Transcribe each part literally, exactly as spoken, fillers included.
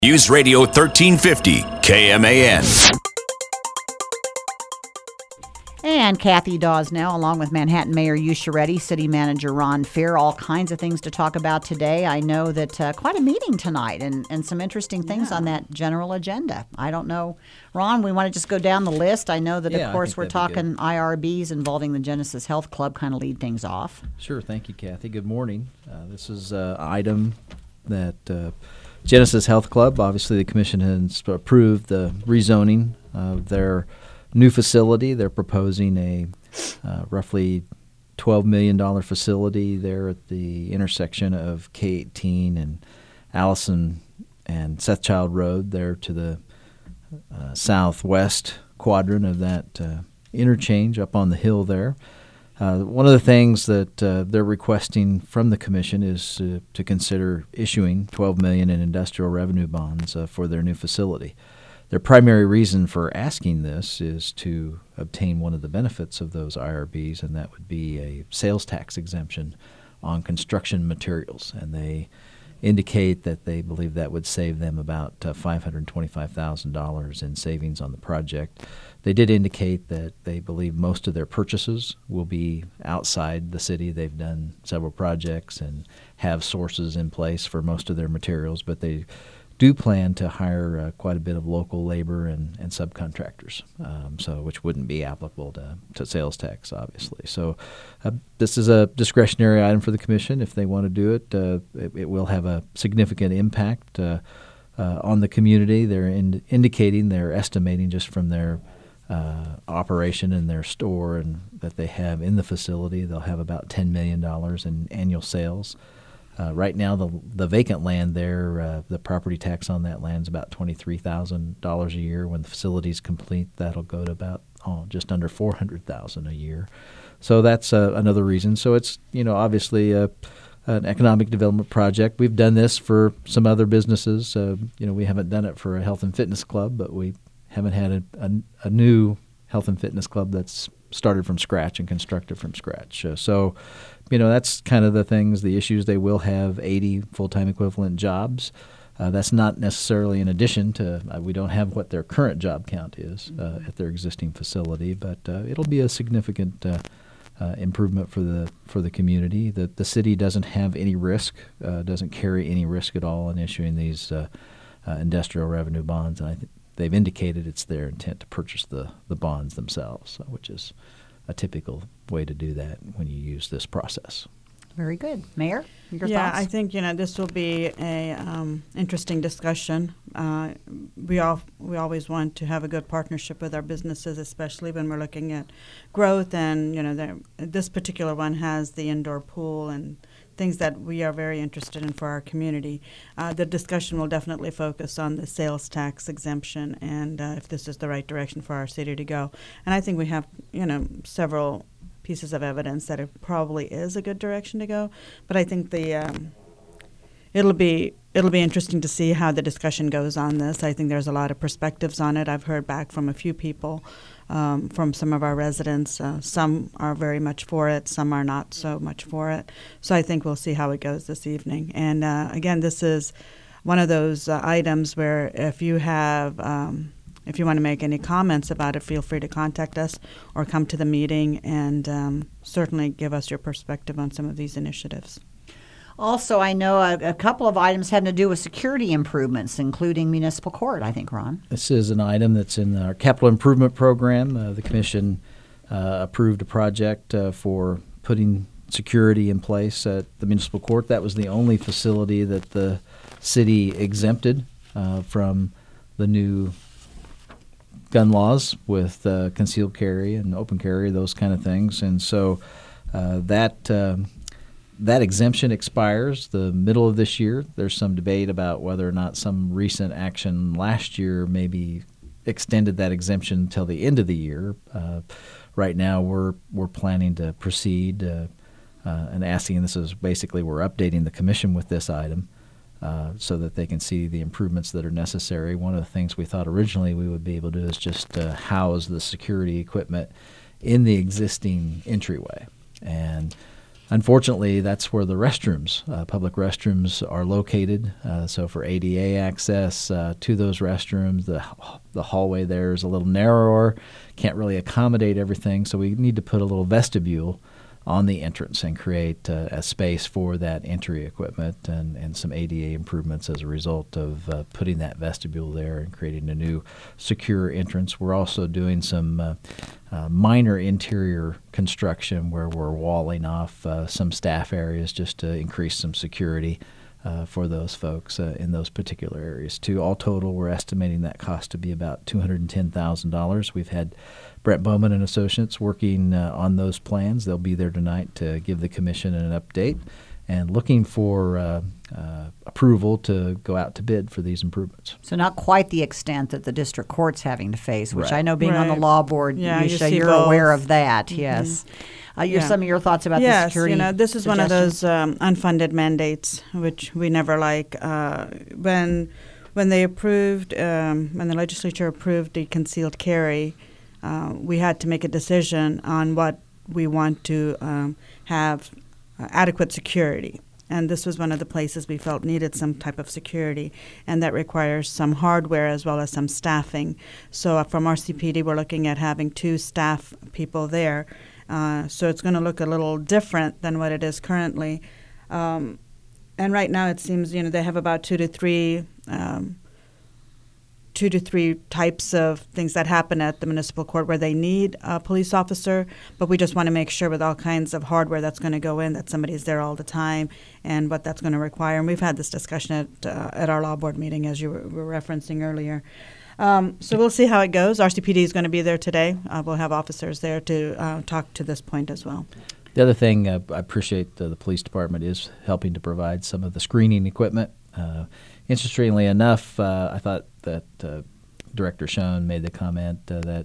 News Radio thirteen fifty, K M A N. And Kathy Dawes now, along with Manhattan Mayor Yusha Reddy, City Manager Ron Fair, all kinds of things to talk about today. I know that uh, quite a meeting tonight and, and some interesting things Yeah. on that general agenda. I don't know. Ron, we want to just go down the list. I know that, Yeah, of I course, think we're that'd be talking I R Bs involving the Genesis Health Club, kind of lead things off. Sure. Thank you, Kathy. Good morning. Uh, this is an item that uh, Genesis Health Club, obviously the commission has approved the rezoning of their new facility. They're proposing a uh, roughly twelve million dollars facility there at the intersection of K eighteen and Allison and Sethchild Road there to the uh, southwest quadrant of that uh, interchange up on the hill there. Uh, one of the things that uh, they're requesting from the commission is uh, to consider issuing twelve million dollars in industrial revenue bonds uh, for their new facility. Their primary reason for asking this is to obtain one of the benefits of those I R Bs, and that would be a sales tax exemption on construction materials. And they indicate that they believe that would save them about uh, five hundred twenty-five thousand dollars in savings on the project. They did indicate that they believe most of their purchases will be outside the city. They've done several projects and have sources in place for most of their materials, but they do plan to hire uh, quite a bit of local labor and, and subcontractors, um, so which wouldn't be applicable to, to sales tax, obviously. So uh, this is a discretionary item for the commission. If they want to do it, uh, it, it will have a significant impact uh, uh, on the community. They're in, indicating, they're estimating just from their uh, operation in their store and that they have in the facility, they'll have about ten million dollars in annual sales. Uh, right now, the the vacant land there, uh, the property tax on that land is about twenty-three thousand dollars a year. When the facility's complete, that'll go to about oh, just under four hundred thousand dollars a year. So that's uh, another reason. So it's, you know, obviously a, an economic development project. We've done this for some other businesses. Uh, you know, we haven't done it for a health and fitness club, but we haven't had a, a, a new health and fitness club that's started from scratch and constructed from scratch. Uh, so, you know, that's kind of the things, the issues. They will have eighty full-time equivalent jobs. Uh, that's not necessarily in addition to, uh, we don't have what their current job count is uh, at their existing facility, but uh, it'll be a significant uh, uh, improvement for the for the community. The, the city doesn't have any risk, uh, doesn't carry any risk at all in issuing these uh, uh, industrial revenue bonds, and I think they've indicated it's their intent to purchase the, the bonds themselves, uh, which is a typical way to do that when you use this process. Very good. Mayor, your yeah, thoughts? I think, you know, this will be a um, interesting discussion. Uh, we all we always want to have a good partnership with our businesses, especially when we're looking at growth. And, you know, the, this particular one has the indoor pool and things that we are very interested in for our community. Uh, the discussion will definitely focus on the sales tax exemption and uh, if this is the right direction for our city to go. And I think we have, you know, several pieces of evidence that it probably is a good direction to go. But I think the um, it'll be it'll be interesting to see how the discussion goes on this. I think there's a lot of perspectives on it. I've heard back from a few people, um, from some of our residents. Uh, some are very much for it. Some are not so much for it. So I think we'll see how it goes this evening. And uh, again, this is one of those uh, items where if you have um, If you want to make any comments about it, feel free to contact us or come to the meeting and um, certainly give us your perspective on some of these initiatives. Also, I know a, a couple of items having to do with security improvements, including municipal court, I think, Ron. This is an item that's in our capital improvement program. Uh, the commission uh, approved a project uh, for putting security in place at the municipal court. That was the only facility that the city exempted uh, from the new gun laws with uh, concealed carry and open carry, those kind of things. And so uh, that uh, that exemption expires the middle of this year. There's some debate about whether or not some recent action last year maybe extended that exemption until the end of the year. Uh, right now we're we're planning to proceed uh, uh, and asking, this is basically we're updating the commission with this item. Uh, so that they can see the improvements that are necessary. One of the things we thought originally we would be able to do is just uh, house the security equipment in the existing entryway. And unfortunately, that's where the restrooms, uh, public restrooms, are located. Uh, so for A D A access uh, to those restrooms, the the hallway there is a little narrower, can't really accommodate everything. So we need to put a little vestibule on the entrance and create uh, a space for that entry equipment and, and some A D A improvements as a result of uh, putting that vestibule there and creating a new secure entrance. We're also doing some uh, uh, minor interior construction where we're walling off uh, some staff areas just to increase some security uh, for those folks uh, in those particular areas too. All total, we're estimating that cost to be about two hundred ten thousand dollars. We've had Brett Bowman and Associates working uh, on those plans. They'll be there tonight to give the commission an update and looking for uh, uh, approval to go out to bid for these improvements. So not quite the extent that the district court's having to face, which Right. I know being on the Right. law board, Yeah, you Yusha, see you're both. aware of that, yes. Uh, your, Yeah. Some of your thoughts about the Yes, security you know, this is one of suggestions? those um, unfunded mandates, which we never like. Uh, when when they approved, um, when the legislature approved the concealed carry, uh, we had to make a decision on what we want to um, have uh, adequate security. And this was one of the places we felt needed some type of security, and that requires some hardware as well as some staffing. So uh, from R C P D, we're looking at having two staff people there. Uh, so it's going to look a little different than what it is currently. Um, and right now it seems, you know, they have about two to three um, two to three types of things that happen at the municipal court where they need a police officer, but we just want to make sure with all kinds of hardware that's going to go in that somebody's there all the time and what that's going to require. And we've had this discussion at uh, at our law board meeting, as you were, were referencing earlier. Um, so we'll see how it goes. R C P D is going to be there today. Uh, we'll have officers there to uh, talk to this point as well. The other thing uh, I appreciate uh, the police department is helping to provide some of the screening equipment. Uh, interestingly enough, uh, I thought that uh, Director Schoen made the comment uh, that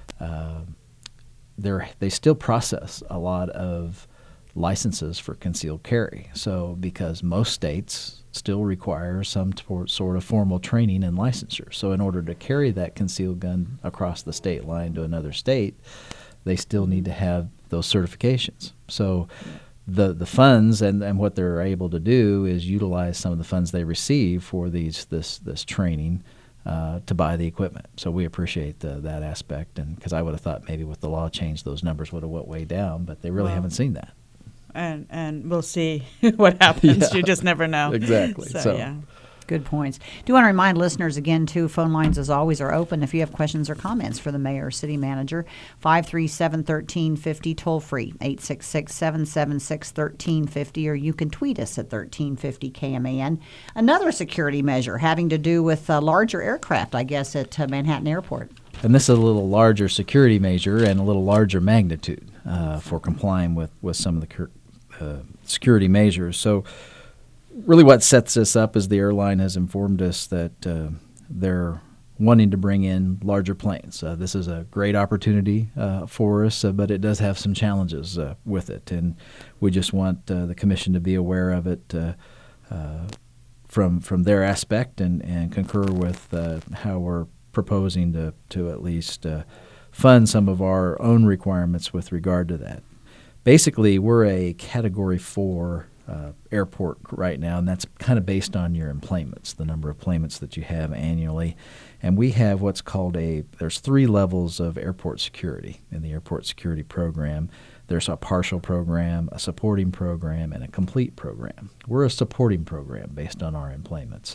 uh, they're, they still process a lot of licenses for concealed carry. So because most states still require some tor- sort of formal training and licensure. So in order to carry that concealed gun across the state line to another state, they still need to have those certifications. So the the funds and, and what they're able to do is utilize some of the funds they receive for these this this training uh, to buy the equipment. So we appreciate the, that aspect, and because I would have thought maybe with the law change those numbers would have went way down, but they really Well, haven't seen that. And and we'll see what happens. Yeah. You just never know. Exactly. So, So- yeah. Good points. Do want to remind listeners again, too, phone lines as always are open if you have questions or comments for the mayor or city manager. five three seven, one three five zero, toll free, eight six six, seven seven six, one three five zero, or you can tweet us at thirteen fifty K M A N. Another security measure having to do with uh, larger aircraft, I guess, at uh, Manhattan Airport. And this is a little larger security measure and a little larger magnitude uh, for complying with, with some of the cur- uh, security measures. So really what sets this up is the airline has informed us that uh, they're wanting to bring in larger planes. Uh, this is a great opportunity uh, for us, uh, but it does have some challenges uh, with it. And we just want uh, the commission to be aware of it uh, uh, from from their aspect and, and concur with uh, how we're proposing to, to at least uh, fund some of our own requirements with regard to that. Basically, we're a Category four uh, airport right now, and that's kind of based on your employments, the number of employments that you have annually. And we have what's called a, there's three levels of airport security in the airport security program. There's a partial program, a supporting program, and a complete program. We're a supporting program based on our employments.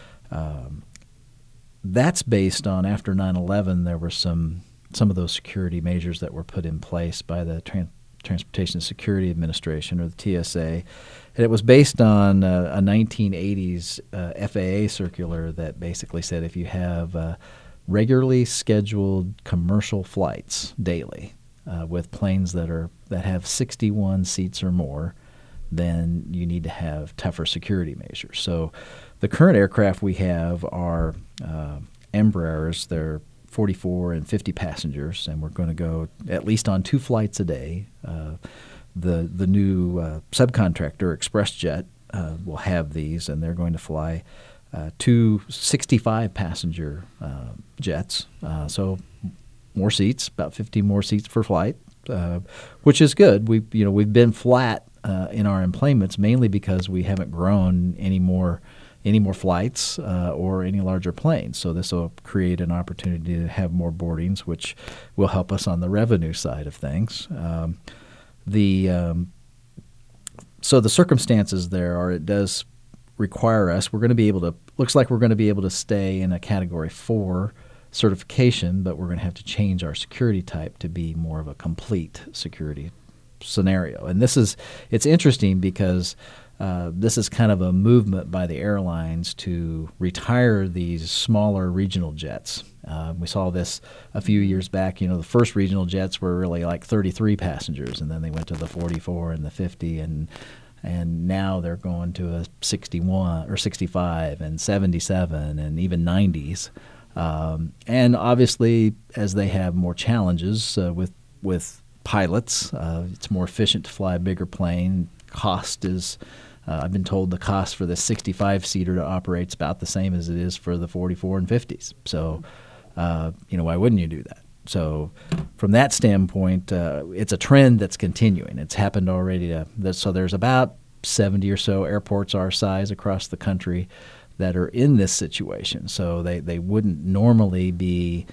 Um, that's based on, after nine eleven, there were some some of those security measures that were put in place by the Trans- Transportation Security Administration, or the T S A. And it was based on uh, a nineteen eighties uh, F A A circular that basically said if you have uh, regularly scheduled commercial flights daily uh, with planes that are that have sixty-one seats or more, then you need to have tougher security measures. So the current aircraft we have are uh, Embraers. They're forty-four and fifty passengers, and we're going to go at least on two flights a day. Uh, the the new uh, subcontractor ExpressJet uh, will have these, and they're going to fly uh, two sixty-five passenger uh, jets. Uh, so more seats, about fifty more seats per flight, uh, which is good. We you know we've been flat uh, in our employments, mainly because we haven't grown any more any more flights uh, or any larger planes. So this will create an opportunity to have more boardings, which will help us on the revenue side of things. Um, the um, so the circumstances there are it does require us. We're going to be able to. Looks like we're going to be able to stay in a Category Four certification, but we're going to have to change our security type to be more of a complete security scenario. And this is it's interesting because uh, this is kind of a movement by the airlines to retire these smaller regional jets. Uh, we saw this a few years back. You know, the first regional jets were really like thirty-three passengers, and then they went to the forty-four and the fifty, and and now they're going to a sixty-one or sixty-five and seventy-seven and even nineties. Um, and obviously, as they have more challenges uh, with with pilots, uh, it's more efficient to fly a bigger plane. Cost is, uh, I've been told the cost for the sixty-five seater to operate is about the same as it is for the forty-four and fifties. So, uh, you know, why wouldn't you do that? So, from that standpoint, uh, it's a trend that's continuing. It's happened already. To, so there's about seventy or so airports our size across the country that are in this situation. So they, they wouldn't normally be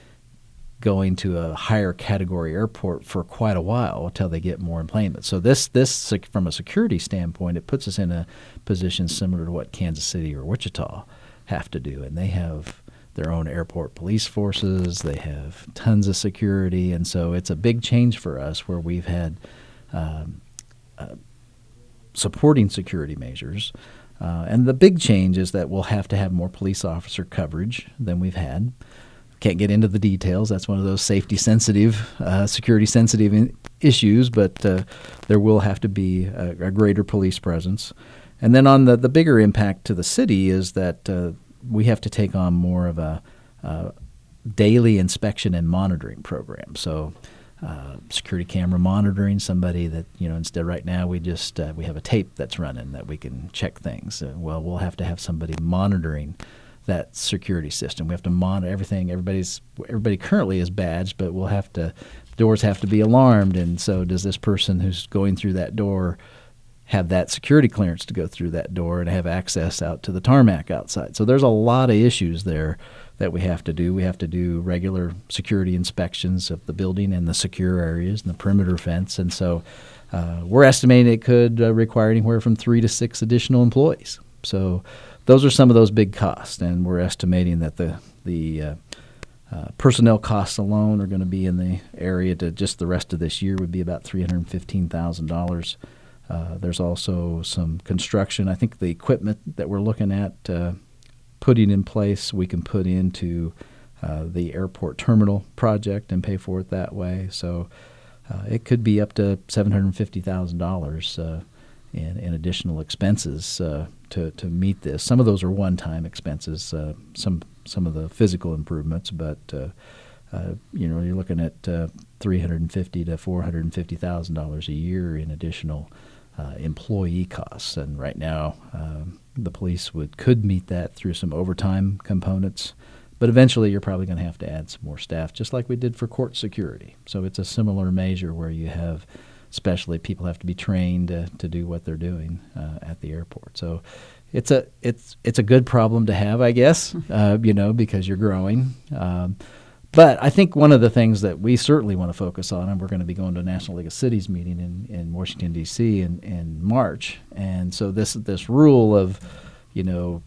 going to a higher category airport for quite a while until they get more employment. So this, this from a security standpoint, it puts us in a position similar to what Kansas City or Wichita have to do. And they have their own airport police forces. They have tons of security. And so it's a big change for us where we've had um, uh, supporting security measures. Uh, and the big change is that we'll have to have more police officer coverage than we've had. Can't get into the details. That's one of those safety-sensitive, uh, security-sensitive issues, but uh, there will have to be a, a greater police presence. And then on the, the bigger impact to the city is that uh, we have to take on more of a uh, daily inspection and monitoring program. So uh, security camera monitoring, somebody that, you know, instead right now we just uh, we have a tape that's running that we can check things. Uh, well, we'll have to have somebody monitoring that security system. We have to monitor everything. Everybody's everybody currently is badged, but we'll have to doors have to be alarmed. And so, does this person who's going through that door have that security clearance to go through that door and have access out to the tarmac outside? So there's a lot of issues there that we have to do. We have to do regular security inspections of the building and the secure areas and the perimeter fence. And so uh, we're estimating it could uh, require anywhere from three to six additional employees. So those are some of those big costs, and we're estimating that the the uh, uh, personnel costs alone are going to be in the area to just the rest of this year would be about three hundred fifteen thousand dollars. Uh, there's also some construction. I think the equipment that we're looking at uh, putting in place, we can put into uh, the airport terminal project and pay for it that way. So uh, it could be up to seven hundred fifty thousand dollars uh, in, in additional expenses uh, to, to meet this. Some of those are one-time expenses, uh, some some of the physical improvements, but uh, uh, you know, you're looking at uh, three hundred fifty to four hundred fifty thousand dollars a year in additional Uh, employee costs. And right now, um, the police would could meet that through some overtime components, but eventually you're probably going to have to add some more staff, just like we did for court security. So it's a similar measure where you have, especially people have to be trained uh, to do what they're doing uh, at the airport. So it's a it's it's a good problem to have, I guess, uh, you know, because you're growing. Um, But I think one of the things that we certainly want to focus on, and we're going to be going to a National League of Cities meeting in, in Washington, D C in, in March. And so this this rule of, you know,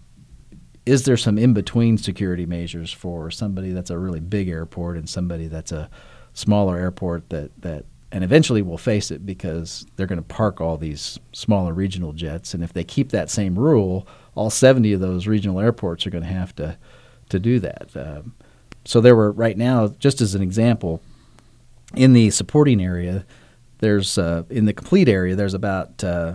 is there some in-between security measures for somebody that's a really big airport and somebody that's a smaller airport that, that and eventually we'll face it because they're going to park all these smaller regional jets. And if they keep that same rule, all seventy of those regional airports are going to have to, to do that. Um, So there were right now, just as an example, in the supporting area, there's uh, in the complete area, there's about uh,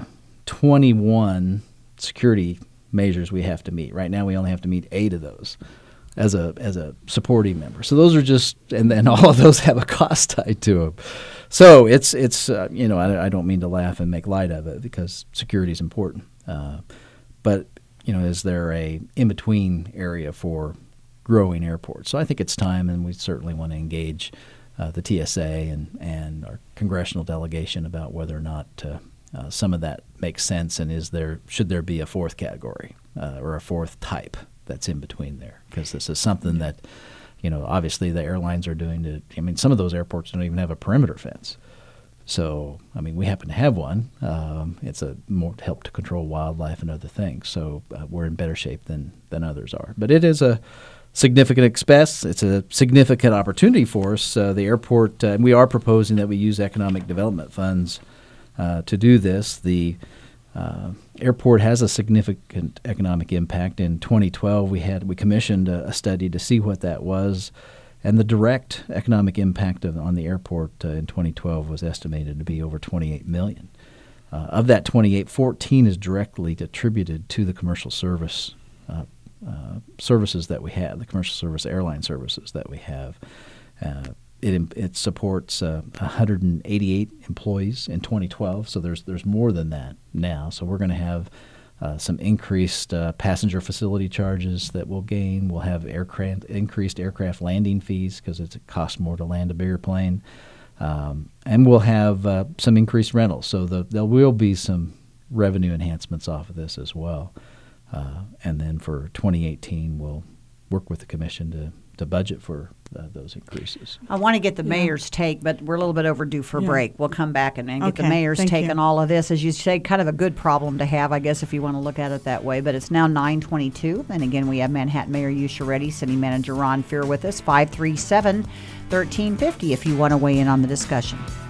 twenty-one security measures we have to meet. Right now, we only have to meet eight of those as a as a supporting member. So those are just, and then all of those have a cost tied to them. So it's it's uh, you know I, I don't mean to laugh and make light of it because security is important. Uh, but you know, is there a in between area for growing airports? So I think it's time, and we certainly want to engage uh, the T S A and, and our congressional delegation about whether or not uh, uh, some of that makes sense, and is there should there be a fourth category uh, or a fourth type that's in between there? Because this is something that, you know, obviously the airlines are doing to. I mean, some of those airports don't even have a perimeter fence. So, I mean, we happen to have one. Um, it's a more to help to control wildlife and other things. So uh, we're in better shape than than others are. But it is a significant expense. It's a significant opportunity for us. Uh, the airport, uh, and we are proposing that we use economic development funds uh, to do this. The uh, airport has a significant economic impact. In twenty twelve, we had we commissioned a, a study to see what that was. And the direct economic impact of, on the airport uh, in twenty twelve was estimated to be over twenty-eight million dollars. Uh, of that twenty-eight, fourteen is directly attributed to the commercial service uh, uh, services that we have, the commercial service airline services that we have. Uh, it it supports uh, one hundred eighty-eight employees in twenty twelve, so there's there's more than that now. So we're going to have Uh, some increased uh, passenger facility charges that we'll gain. We'll have aircraft increased aircraft landing fees because it costs more to land a bigger plane, um, and we'll have uh, some increased rentals. So the, there will be some revenue enhancements off of this as well. Uh, and then for twenty eighteen, we'll work with the commission to to budget for uh, those increases. I want to get the Yeah. mayor's take, but we're a little bit overdue for a Yeah. break. We'll come back and, and get the Okay, mayor's thank take you. on all of this. As you say, kind of a good problem to have, I guess, if you want to look at it that way. But it's now nine twenty-two, and again, we have Manhattan Mayor Yusha Reddy, City Manager Ron Fear with us, five three seven, one three five zero if you want to weigh in on the discussion.